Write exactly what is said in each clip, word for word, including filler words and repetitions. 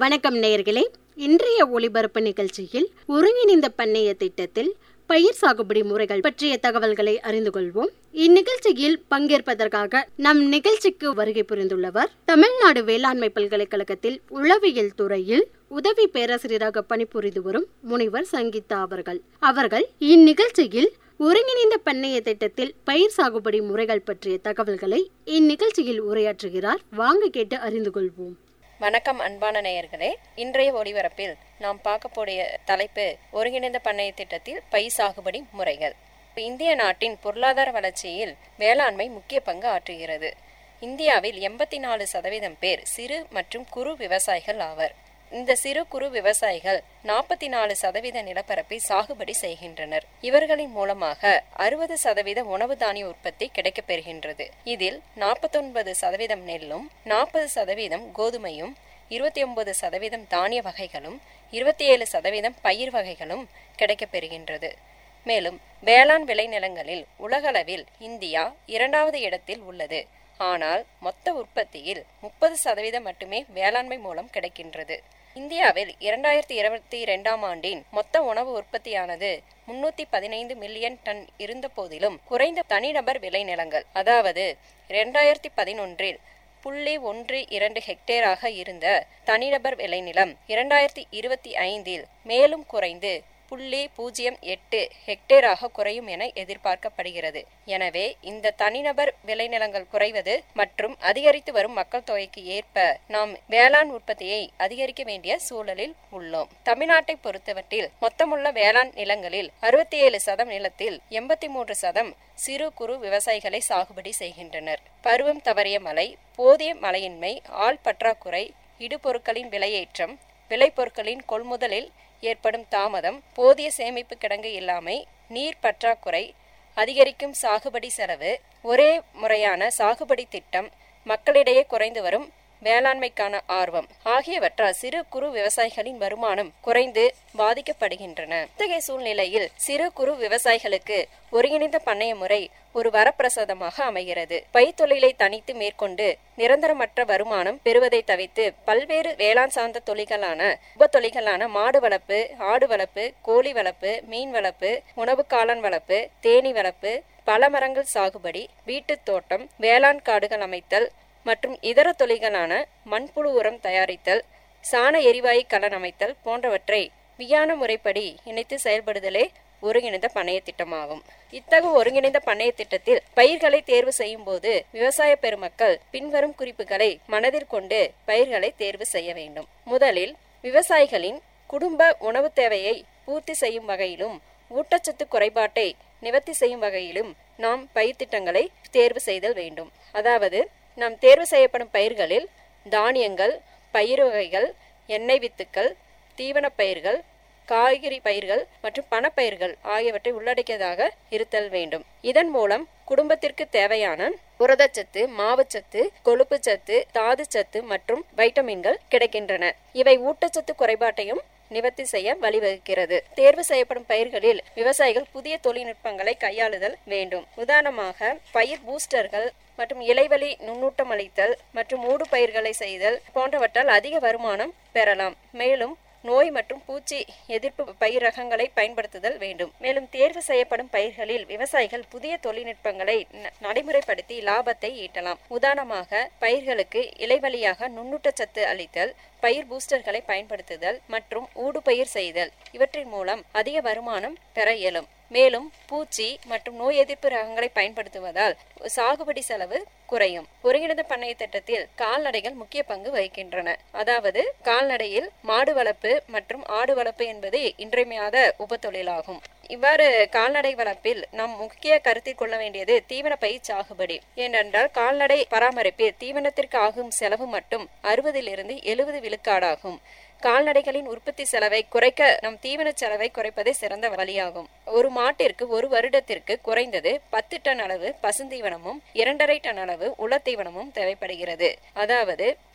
வணக்கம் நேயர்களே. இன்றைய ஒளிபரப்பு நிகழ்ச்சியில் ஒருங்கிணைந்த பண்ணைய திட்டத்தில் பயிர் சாகுபடி முறைகள் பற்றிய தகவல்களை அறிந்து கொள்வோம். இந்நிகழ்ச்சியில் பங்கேற்பதற்காக நம் நிகழ்ச்சிக்கு வருகை புரிந்துள்ளவர் தமிழ்நாடு வேளாண்மை பல்கலைக்கழகத்தில் உளவியல் துறையில் உதவி பேராசிரியராக பணிபுரிந்து வரும் முனைவர் சங்கீதா அவர்கள். அவர்கள் இந்நிகழ்ச்சியில் ஒருங்கிணைந்த பண்ணைய திட்டத்தில் பயிர் சாகுபடி முறைகள் பற்றிய தகவல்களை இந்நிகழ்ச்சியில் உரையாற்றுகிறார். வாங்க கேட்டு அறிந்து கொள்வோம். வணக்கம் அன்பான நேயர்களே. இன்றைய ஒளிபரப்பில் நாம் பார்க்கக்கூடிய தலைப்பு ஒருங்கிணைந்த பண்ணைய திட்டத்தில் பயிர் சாகுபடி முறைகள். இந்திய நாட்டின் பொருளாதார வளர்ச்சியில் வேளாண்மை முக்கிய பங்கு ஆற்றுகிறது. இந்தியாவில் எண்பத்தி நாலு சதவீதம் பேர் சிறு மற்றும் குறு விவசாயிகள் ஆவர். இந்த சிறு குறு விவசாயிகள் நாற்பத்தி நாலு சதவீத நிலப்பரப்பை சாகுபடி செய்கின்றனர். இவர்களின் மூலமாக அறுபது சதவீத உணவு தானிய உற்பத்தி கிடைக்கப் பெறுகின்றது. இதில் நாற்பத்தி ஒன்பது சதவீதம் நெல்லும், நாற்பது சதவீதம் கோதுமையும், இருபத்தி ஒன்பது சதவீதம் தானிய வகைகளும், இருபத்தி ஏழு சதவீதம் பயிர் வகைகளும் கிடைக்கப் பெறுகின்றது. மேலும் வேளாண் விளைநிலங்களில் உலகளவில் இந்தியா இரண்டாவது இடத்தில் உள்ளது. ஆனால் மொத்த உற்பத்தியில் முப்பது சதவீதம் மட்டுமே வேளாண்மை மூலம் கிடைக்கின்றது. இந்தியாவில் இரண்டாயிரத்தி இருபத்தி இரண்டாம் ஆண்டின் மொத்த உணவு உற்பத்தியானது முன்னூத்தி பதினைந்து மில்லியன் டன் இருந்த போதிலும் குறைந்த தனிநபர் விளைநிலங்கள், அதாவது இரண்டாயிரத்தி பதினொன்றில் புள்ளி ஒன்று இரண்டு ஹெக்டேராக இருந்த தனிநபர் விளைநிலம் இரண்டாயிரத்தி இருபத்தி ஐந்தில் மேலும் குறைந்து புள்ளி பூஜ்ஜியம் எட்டு ஹெக்டேராக குறையும் என எதிர்பார்க்கப்படுகிறது. எனவே இந்த தனிநபர் விளைநிலங்கள் குறைவது மற்றும் அதிகரித்து வரும் மக்கள் தொகைக்கு ஏற்ப நாம் வேளாண் உற்பத்தியை அதிகரிக்க வேண்டிய சூழலில் உள்ளோம். தமிழ்நாட்டை பொறுத்தவற்றில் மொத்தமுள்ள வேளாண் நிலங்களில் அறுபத்தி ஏழு சதம் நிலத்தில் எண்பத்தி மூன்று சதம் சிறு குறு விவசாயிகளை சாகுபடி செய்கின்றனர். பருவம் தவறிய மழை, போதிய மழையின்மை, ஆள் பற்றாக்குறை, இடுபொருட்களின் விலையேற்றம், விளைபொருட்களின் கொள்முதலில் ஏற்படும் தாமதம், போதிய சேமிப்பு கிடங்கு இல்லாமை, நீர் பற்றாக்குறை, அதிகரிக்கும் சாகுபடி செலவு, ஒரே முறையான சாகுபடி திட்டம், மக்களிடையே குறைந்து வரும் வேளாண்மைக்கான ஆர்வம் ஆகியவற்றால் சிறு குறு விவசாயிகளின் வருமானம் குறைந்து பாதிக்கப்படுகின்றன. இத்தகைய சூழ்நிலையில் சிறு குறு விவசாயிகளுக்கு ஒருங்கிணைந்த பண்ணைய முறை ஒரு வரப்பிரசாதமாக அமைகிறது. பயிர் தொழிலை தனித்து மேற்கொண்டு நிரந்தரமற்ற வருமானம் பெறுவதை தவிர்த்து பல்வேறு வேளாண் சார்ந்த தொழில்களான உப தொழில்களான மாடு வளர்ப்பு, ஆடு வளர்ப்பு, கோழி வளர்ப்பு, மீன் வளர்ப்பு, உணவு காளான் வளர்ப்பு, தேனீ வளர்ப்பு, பல மரங்கள் சாகுபடி, வீட்டு தோட்டம், வேளாண் காடுகள் அமைத்தல் மற்றும் இதர தொழில்களான மண்புழு உரம் தயாரித்தல், சாண எரிவாயு கலன் அமைத்தல் போன்றவற்றை விஞ்ஞான முறைப்படி இணைத்து செயல்படுதலே ஒருங்கிணைந்த பண்ணைய திட்டமாகும். இத்தகைய ஒருங்கிணைந்த பண்ணைய திட்டத்தில் பயிர்களை தேர்வு செய்யும் போது விவசாய பெருமக்கள் பின்வரும் குறிப்புகளை மனதில் கொண்டு பயிர்களை தேர்வு செய்ய வேண்டும். முதலில் விவசாயிகளின் குடும்ப உணவு தேவையை பூர்த்தி செய்யும் வகையிலும் ஊட்டச்சத்து குறைபாட்டை நிவர்த்தி செய்யும் வகையிலும் நாம் பயிர் திட்டங்களை தேர்வு செய்தல் வேண்டும். அதாவது நாம் தேர்வு செய்யப்படும் பயிர்களில் தானியங்கள், பயிர் வகைகள், எண்ணெய் வித்துக்கள், தீவன பயிர்கள், காய்கறி பயிர்கள் மற்றும் பணப்பயிர்கள் ஆகியவற்றை உள்ளடக்கியதாக இருத்தல் வேண்டும். இதன் மூலம் குடும்பத்திற்கு தேவையான புரதச்சத்து, மாவுச்சத்து, கொழுப்புச்சத்து, தாதுச்சத்து மற்றும் வைட்டமின்கள் கிடைக்கின்றன. இவை ஊட்டச்சத்து குறைபாட்டையும் நிவர்த்தி செய்ய வழிவகுக்கிறது. தேர்வு செய்யப்படும் பயிர்களில் விவசாயிகள் புதிய தொழில்நுட்பங்களை கையாளுதல் வேண்டும். உதாரணமாக பயிர் பூஸ்டர்கள் மற்றும் இலைவழி நுண்ணூட்டம் அளித்தல் மற்றும் ஊடு பயிர்களை செய்தல் போன்றவற்றால் அதிக வருமானம் பெறலாம். மேலும் நோய் மற்றும் பூச்சி எதிர்ப்பு பயிர் ரகங்களை பயன்படுத்துதல் வேண்டும். மேலும் தேர்வு செய்யப்படும் பயிர்களில் விவசாயிகள் புதிய தொழில்நுட்பங்களை நடைமுறைப்படுத்தி லாபத்தை ஈட்டலாம். உதாரணமாக பயிர்களுக்கு இலைவழியாக நுண்ணூட்டச்சத்து அளித்தல், பயிர் பூஸ்டர்களை பயன்படுத்துதல் மற்றும் ஊடுபயிர் செய்தல் இவற்றின் மூலம் அதிக வருமானம் பெற இயலும். மேலும் பூச்சி மற்றும் நோய் எதிர்ப்பு ரகங்களை பயன்படுத்துவதால் சாகுபடி செலவு குறையும். ஒருங்கிணைந்த பண்ணைய திட்டத்தில் கால்நடைகள் முக்கிய பங்கு வகிக்கின்றன. அதாவது கால்நடையில் மாடு வளர்ப்பு மற்றும் ஆடு வளர்ப்பு என்பது இன்றியமையாத உப தொழிலாகும். இவ்வாறு கால்நடை வளர்ப்பில் நாம் முக்கிய கருத்தில் கொள்ள வேண்டியது தீவன பயிர் சாகுபடி. ஏனென்றால் கால்நடை பராமரிப்பில் தீவனத்திற்கு ஆகும் செலவு மட்டும் அறுபதிலிருந்து எழுபது விழுக்காடாகும். கால்நடைகளின் உற்பத்தி செலவை குறைக்க நம் தீவன செலவை குறைப்பதே சிறந்த வழியாகும். ஒரு மாட்டிற்கு ஒரு வருடத்திற்கு குறைந்தது பத்து டன் அளவு பசுந்தீவனமும் இரண்டரை டன் அளவு உலர்தீவனமும் தேவைப்படுகிறது. அதாவது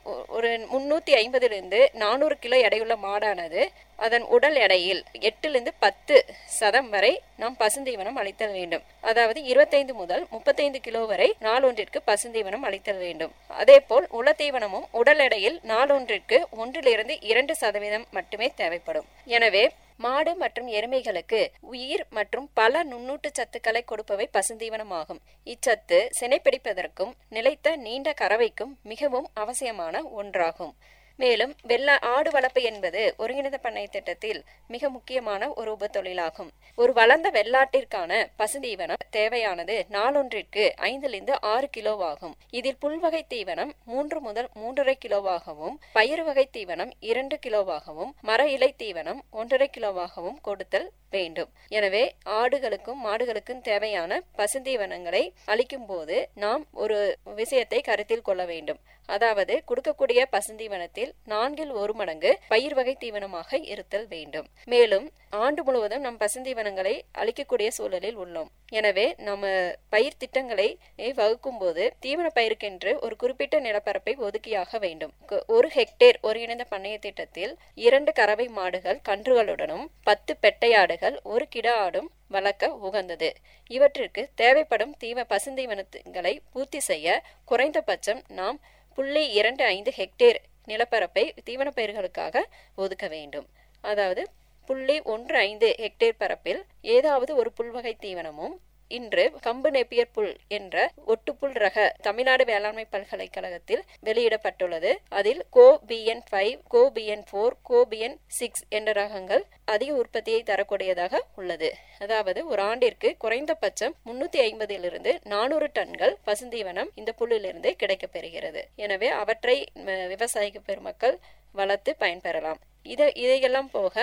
ஒரு முன்னூத்தி ஐம்பதிலிருந்து நானூறு கிலோ எடையுள்ள மாடானது அதன் உடல் எடையில் எட்டிலிருந்து பத்து சதம் வரை நாம் பசுந்தீவனம் அளித்தல் வேண்டும். அதாவது இருபத்தைந்து முதல் முப்பத்தைந்து கிலோ வரை நாளொன்றிற்கு பசுந்தீவனம் அளித்தல் வேண்டும். அதே போல் உலத்தீவனமும் உடல் எடையில் நாளொன்றிற்கு ஒன்றிலிருந்து இரண்டு சதவீதம் மட்டுமே தேவைப்படும். எனவே மாடு மற்றும் எருமைகளுக்கு உயிர் மற்றும் பல நுண்ணூட்ட சத்துக்களை கொடுப்பவை பசுந்தீவனமாகும். இச்சத்து சினைப்பிடிப்பதற்கும் நிலைத்த நீண்ட கறவைக்கும் மிகவும் அவசியமான ஒன்றாகும். மேலும் வெள்ள ஆடு வளர்ப்பு என்பது ஒருங்கிணைந்த பண்ணை திட்டத்தில் மிக முக்கியமான ஒரு உப தொழிலாகும். ஒரு வளர்ந்த வெள்ளாட்டிற்கான பசுந்தீவனம் தேவையானது நாளொன்றிற்கு ஐந்திலிருந்து ஆறு கிலோவாகும். இதில் புல்வகை தீவனம் மூன்று முதல் மூன்றரை கிலோவாகவும், பயிர் வகை தீவனம் இரண்டு கிலோவாகவும், மர இலை தீவனம் ஒன்றரை கிலோவாகவும் கொடுத்தல் வேண்டும். எனவே ஆடுகளுக்கும் மாடுகளுக்கும் தேவையான பசுந்தீவனங்களை அளிக்கும் போது நாம் ஒரு விஷயத்தை கருத்தில் கொள்ள வேண்டும். அதாவது கொடுக்கக்கூடிய பசுந்தீவனத்தில் நான்கில் ஒரு மடங்கு பயிர் வகை தீவனமாக இருத்தல் வேண்டும். மேலும் ஆண்டு முழுவதும் நம் பசுந்தீவனங்களை அளிக்கக்கூடிய சூழலில் உள்ளோம். எனவே நம்ம பயிர் திட்டங்களை வகுக்கும் போது தீவன பயிருக்கென்று ஒரு குறிப்பிட்ட நிலப்பரப்பை ஒதுக்கியாக வேண்டும். ஒரு ஹெக்டேர் ஒருங்கிணைந்த பண்ணைய திட்டத்தில் இரண்டு கறவை மாடுகள் கன்றுகளுடனும் பத்து பெட்டையாடுகள் ஒரு கிடா ஆடும் வளர்க்க உகந்தது. இவற்றிற்கு தேவைப்படும் தீவ பசுந்தீவனங்களை பூர்த்தி செய்ய குறைந்தபட்சம் நாம் புள்ளி இரண்டு ஐந்து ஹெக்டேர் நிலப்பரப்பை தீவன பயிர்களுக்காக ஒதுக்க வேண்டும். அதாவது புள்ளி ஒன்று ஐந்து ஹெக்டேர் பரப்பில் ஏதாவது ஒரு புல்வகை தீவனமும் இன்று கம்பு நெப்பியர் புல் என்ற ஒட்டுப்புல் ரக தமிழ்நாடு வேளாண்மை பல்கலைக்கழகத்தில் வெளியிடப்பட்டுள்ளது. அதில் Co BN five, Co BN four, Co BN six என்ற ரகங்கள் அதிக உற்பத்தியை தரக்கூடியதாக உள்ளது. அதாவது ஒரு ஆண்டிற்கு குறைந்தபட்சம் முன்னூத்தி ஐம்பதிலிருந்து நானூறு டன்கள் பசுந்தீவனம் இந்த புல்லிலிருந்து கிடைக்கப் பெறுகிறது. எனவே அவற்றை விவசாய பெருமக்கள் வளர்த்து பயன்பெறலாம். இதை இதையெல்லாம் போக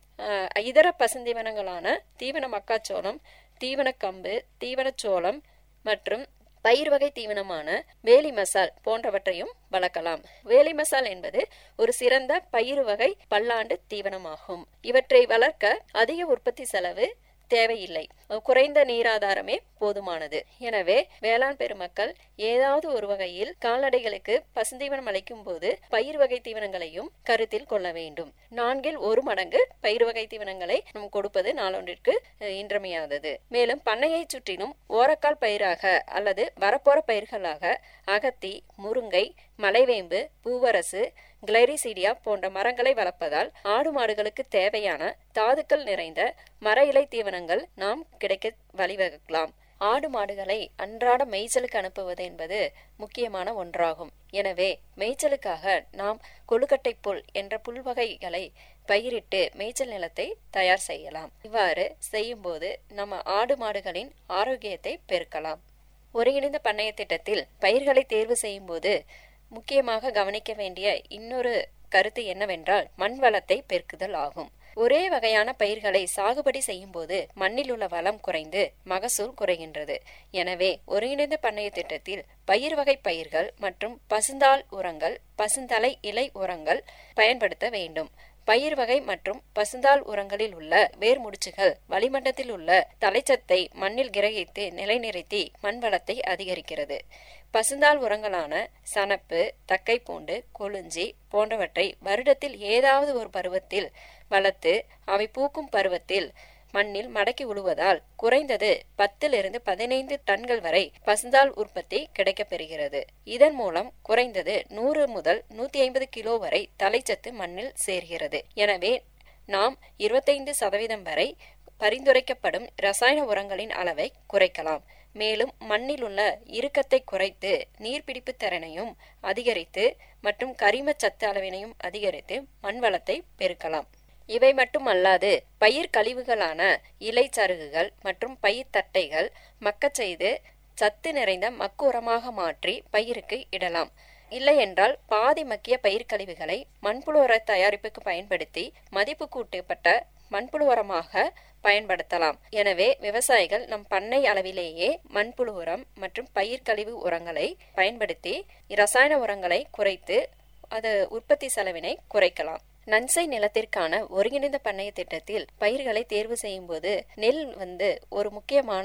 இதர பசுந்தீவனங்களான தீவன மக்காச்சோளம், தீவன கம்பு, தீவனச்சோளம் மற்றும் பயிர் வகை தீவனமான வேலி மசால் போன்றவற்றையும் வளர்க்கலாம். வேலி மசால் என்பது ஒரு சிறந்த பயிர் வகை பல்லாண்டு தீவனமாகும். இவற்றை வளர்க்க அதிக உற்பத்தி செலவு தேவையில்லை. குறைந்த நீராதாரமே போதுமானது. எனவே வேளாண் பெருமக்கள் ஏதாவது ஒரு வகையில் கால்நடைகளுக்கு பசுந்தீவனம் அளிக்கும் போது பயிர் வகை தீவனங்களையும் கருத்தில் கொள்ள வேண்டும். நான்கில் ஒரு மடங்கு பயிர் வகை தீவனங்களை நம் கொடுப்பது நாளொன்றிற்கு இன்றியமையாதது. மேலும் பண்ணையை சுற்றிலும் ஓரக்கால் பயிராக அல்லது வரப்போற பயிர்களாக அகத்தி, முருங்கை, மலைவேம்பு, பூவரசு, கிளைரிசீடியா போன்ற மரங்களை வளர்ப்பதால் ஆடு மாடுகளுக்கு தேவையான தாதுக்கள் நிறைந்த மர இலை தீவனங்கள் நாம் கிடைக்க வழிவகுக்கலாம். ஆடு மாடுகளை அன்றாட மேய்ச்சலுக்கு அனுப்புவது என்பது முக்கியமான ஒன்றாகும். எனவே மேய்ச்சலுக்காக நாம் கொழுக்கட்டை புல் என்ற புல்வகைகளை பயிரிட்டு மேய்ச்சல் நிலத்தை தயார் செய்யலாம். இவ்வாறு செய்யும் போது நம்ம ஆடு மாடுகளின் ஆரோக்கியத்தை பெருக்கலாம். ஒருங்கிணைந்த பண்ணைய திட்டத்தில் பயிர்களை தேர்வு செய்யும் போது முக்கியமாக கவனிக்க வேண்டிய இன்னொரு கருத்து என்னவென்றால் மண் வளத்தை பெருக்குதல் ஆகும். ஒரே வகையான பயிர்களை சாகுபடி செய்யும் போது மண்ணில் உள்ள வளம் குறைந்து மகசூல் குறைகின்றது. எனவே ஒருங்கிணைந்த பண்ணைய திட்டத்தில் பயிர் வகை பயிர்கள் மற்றும் பசுந்தாள் உரங்கள், பசுந்தலை இலை உரங்கள் பயன்படுத்த வேண்டும். பயிர் வகை மற்றும் பசுந்தாள் உரங்களில் உள்ள வேர் முடிச்சுகள் வளிமண்டலத்தில் உள்ள தலைச்சத்தை மண்ணில் கிரகித்து நிலைநிறுத்தி மண் வளத்தை அதிகரிக்கிறது. பசுந்தாள் உரங்களான சணப்பு, தக்கை பூண்டு, கொழுஞ்சி போன்றவற்றை வருடத்தில் ஏதாவது ஒரு பருவத்தில் வளர்த்து அவை பூக்கும் பருவத்தில் மண்ணில் மடக்கி உழுவதால் குறைந்தது பத்திலிருந்து பதினைந்து டன்கள் வரை பசுந்தாள் உற்பத்தி கிடைக்கப் பெறுகிறது. இதன் மூலம் குறைந்தது நூறு முதல் நூத்தி ஐம்பது கிலோ வரை தலைச்சத்து மண்ணில் சேர்கிறது. எனவே நாம் இருபத்தைந்து சதவீதம் வரை பரிந்துரைக்கப்படும் ரசாயன உரங்களின் அளவை குறைக்கலாம். மேலும் மண்ணில் உள்ள இறுக்கத்தை குறைத்து நீர்பிடிப்பு திறனையும் அதிகரித்து மற்றும் கரிம சத்து அளவினையும் அதிகரித்து மண் வளத்தை பெருக்கலாம். இவை மட்டுமல்லாது பயிர் கழிவுகளான இலை சருகுகள் மற்றும் பயிர் தட்டைகள் மக்கச் செய்து சத்து நிறைந்த மக்கு உரமாக மாற்றி பயிருக்கு இடலாம். இல்லை என்றால் பாதி மக்கிய பயிர் கழிவுகளை மண்புழு உர தயாரிப்புக்கு பயன்படுத்தி மதிப்பு கூட்டப்பட்ட மண்புழு உரமாக பயன்படுத்தலாம். எனவே விவசாயிகள் நம் பண்ணை அளவிலேயே மண்புழு உரம் மற்றும் பயிர் கழிவு உரங்களை பயன்படுத்தி ரசாயன உரங்களை குறைத்து அது உற்பத்தி செலவினை குறைக்கலாம். நன்சை நிலத்திற்கான ஒருங்கிணைந்த பண்ணைய திட்டத்தில் பயிர்களை தேர்வு செய்யும் போது நெல் வந்து ஒரு முக்கியமான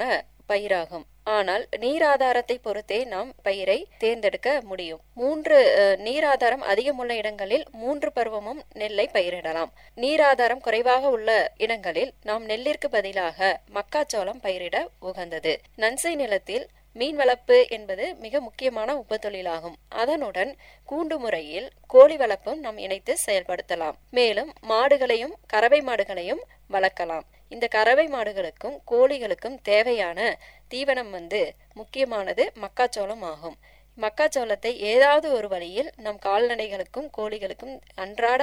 பயிராகும். ஆனால் நீராதாரத்தை பொறுத்தே நாம் பயிரை தேர்ந்தெடுக்க முடியும். மூன்று நீராதாரம் அதிகமுள்ள இடங்களில் மூன்று பருவமும் நெல்லை பயிரிடலாம். நீராதாரம் குறைவாக உள்ள இடங்களில் நாம் நெல்லிற்கு பதிலாக மக்காச்சோளம் பயிரிட உகந்தது. நன்சை நிலத்தில் மீன் வளர்ப்பு என்பது மிக முக்கியமான உபத்தொழிலாகும். அதனுடன் கூண்டு முறையில் கோழி வளர்ப்பும் நாம் இணைத்து செயல்படுத்தலாம். மேலும் மாடுகளையும் கறவை மாடுகளையும் வளர்க்கலாம். இந்த கறவை மாடுகளுக்கும் கோழிகளுக்கும் தேவையான தீவனம் வந்து முக்கியமானது மக்காச்சோளம் ஆகும். மக்காச்சோளத்தை ஏதாவது ஒரு வழியில் நம் கால்நடைகளுக்கும் கோழிகளுக்கும் அன்றாட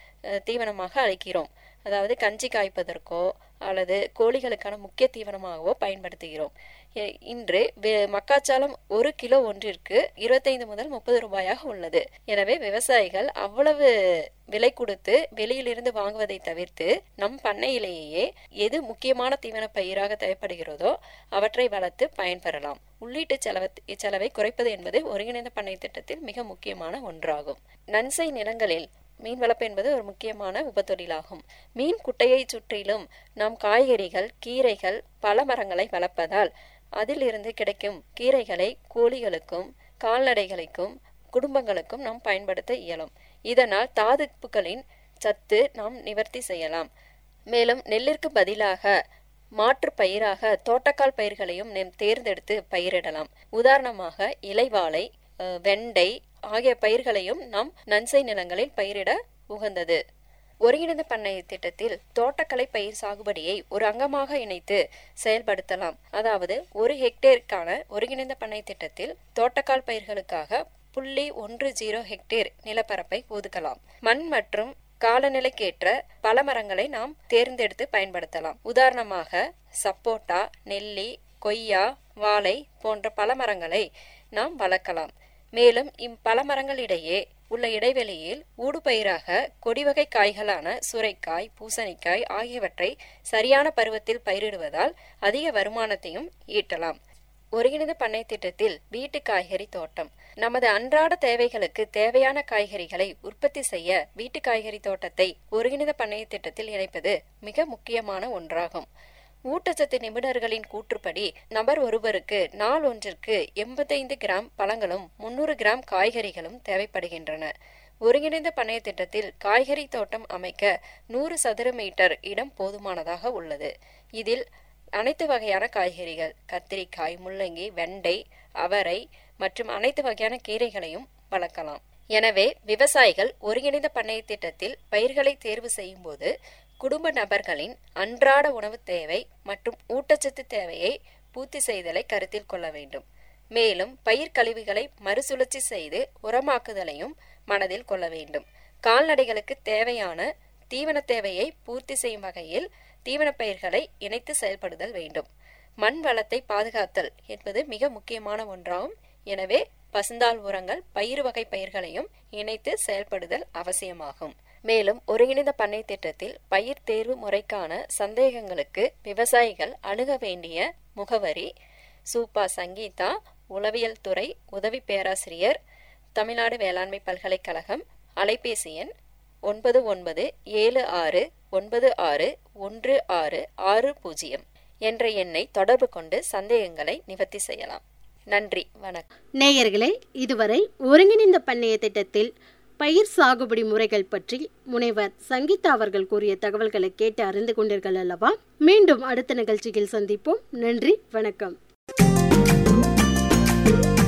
தீவனமாக அளிக்கிறோம். அதாவது கஞ்சி காய்ப்பதற்கோ அல்லது கோழிகளுக்கான முக்கிய தீவனமாகவோ பயன்படுத்துகிறோம். இன்று மக்காச்சோளம் ஒரு கிலோ ஒன்றிற்கு இருபத்தைந்து முதல் முப்பது ரூபாயாக உள்ளது. எனவே விவசாயிகள் அவ்வளவு விலை கொடுத்து வெளியிலிருந்து வாங்குவதை தவிர்த்து நம் பண்ணையிலேயே எது முக்கியமான தீவன பயிராக தேவைப்படுகிறதோ அவற்றை வளர்த்து பயன்பெறலாம். உள்ளீட்டு செலவு செலவை குறைப்பது என்பது ஒருங்கிணைந்த பண்ணை திட்டத்தில் மிக முக்கியமான ஒன்றாகும். நன்சை நிலங்களில் மீன் வளர்ப்பு என்பது ஒரு முக்கியமான உபத்தொழிலாகும். மீன் குட்டையை சுற்றிலும் நாம் காய்கறிகள், கீரைகள், பல மரங்களை வளர்ப்பதால் அதிலிருந்து கிடைக்கும் கீரைகளை கோழிகளுக்கும் கால்நடைகளுக்கும் குடும்பங்களுக்கும் நாம் பயன்படுத்த இயலும். இதனால் தாதுப்புகளின் சத்து நாம் நிவர்த்தி செய்யலாம். மேலும் நெல்லிற்கு பதிலாக மாற்று பயிராக தோட்டக்கால் பயிர்களையும் நாம் தேர்ந்தெடுத்து பயிரிடலாம். உதாரணமாக இலைவாழை, வெண்டை ஆகிய பயிர்களையும் நாம் நன்சை நிலங்களில் பயிரிட உகந்தது. ஒருங்கிணைந்த பண்ணை திட்டத்தில் தோட்டக்கலை பயிர் சாகுபடியை ஒரு அங்கமாக இணைத்து செயல்படுத்தலாம். அதாவது ஒரு ஹெக்டேருக்கான ஒருங்கிணைந்த பண்ணை திட்டத்தில் தோட்டக்கால் பயிர்களுக்காக புள்ளி ஒன்று ஜீரோ ஹெக்டேர் நிலப்பரப்பை ஒதுக்கலாம். மண் மற்றும் காலநிலைக்கேற்ற பல மரங்களை நாம் தேர்ந்தெடுத்து பயன்படுத்தலாம். உதாரணமாக சப்போட்டா, நெல்லி, கொய்யா, வாழை போன்ற பல மரங்களை நாம் வளர்க்கலாம். மேலும் இப்பல மரங்களிடையே உள்ள இடைவெளியில் ஊடுபயிராக கொடிவகை காய்களான சுரைக்காய், பூசணிக்காய் ஆகியவற்றை சரியான பருவத்தில் பயிரிடுவதால் அதிக வருமானத்தையும் ஈட்டலாம். ஒருங்கிணைந்த பண்ணை திட்டத்தில் வீட்டு காய்கறி தோட்டம். நமது அன்றாட தேவைகளுக்கு தேவையான காய்கறிகளை உற்பத்தி செய்ய வீட்டு காய்கறி தோட்டத்தை ஒருங்கிணைந்த பண்ணை திட்டத்தில் இணைப்பது மிக முக்கியமான ஒன்றாகும். ஊட்டச்சத்து நிபுணர்களின் கூற்றுப்படி நபர் ஒருவருக்கு நாள் ஒன்றிற்கு எண்பத்தைந்து கிராம் பழங்களும் முன்னூறு கிராம் காய்கறிகளும் தேவைப்படுகின்றன. ஒருங்கிணைந்த பண்ணை திட்டத்தில் காய்கறி தோட்டம் அமைக்க நூறு சதுர மீட்டர் இடம் போதுமானதாக உள்ளது. இதில் அனைத்து வகையான காய்கறிகள், கத்திரிக்காய், முள்ளங்கி, வெண்டை, அவரை மற்றும் அனைத்து வகையான கீரைகளையும் வளர்க்கலாம். எனவே விவசாயிகள் ஒருங்கிணைந்த பண்ணை திட்டத்தில் பயிர்களை தேர்வு செய்யும் போது குடும்ப நபர்களின் அன்றாட உணவு தேவை மற்றும் ஊட்டச்சத்து தேவையை பூர்த்தி செய்தலை கருத்தில் கொள்ள வேண்டும். மேலும் பயிர் கழிவுகளை மறுசுழற்சி செய்து உரமாக்குதலையும் மனதில் கொள்ள வேண்டும். கால்நடைகளுக்கு தேவையான தீவன தேவையை பூர்த்தி செய்யும் வகையில் தீவன பயிர்களை இணைத்து செயல்படுதல் வேண்டும். மண் வளத்தை பாதுகாத்தல் என்பது மிக முக்கியமான ஒன்றாகும். எனவே பசுந்தாள் உரங்கள், பயிர் வகை பயிர்களையும் இணைத்து செயல்படுதல் அவசியமாகும். மேலும் ஒருங்கிணைந்த பண்ணை திட்டத்தில் பயிர் தேர்வு முறைக்கான சந்தேகங்களுக்கு விவசாயிகள் அணுக வேண்டிய முகவரி: சூப்பா சங்கீதா, உளவியல் துறை உதவி பேராசிரியர், தமிழ்நாடு வேளாண்மை பல்கலைக்கழகம். அலைபேசி எண் ஒன்பது ஒன்பது ஏழு ஆறு ஒன்பது ஆறு ஒன்று ஆறு ஆறு பூஜ்ஜியம் என்ற எண்ணை தொடர்பு கொண்டு சந்தேகங்களை நிவர்த்தி செய்யலாம். நன்றி, வணக்கம். நேயர்களே, இதுவரை ஒருங்கிணைந்த பண்ணைய திட்டத்தில் பயிர் சாகுபடி முறைகள் பற்றி முனைவர் சங்கீதா அவர்கள் கூறிய தகவல்களை கேட்டு அறிந்து கொண்டீர்கள் அல்லவா? மீண்டும் அடுத்த நிகழ்ச்சியில் சந்திப்போம். நன்றி, வணக்கம்.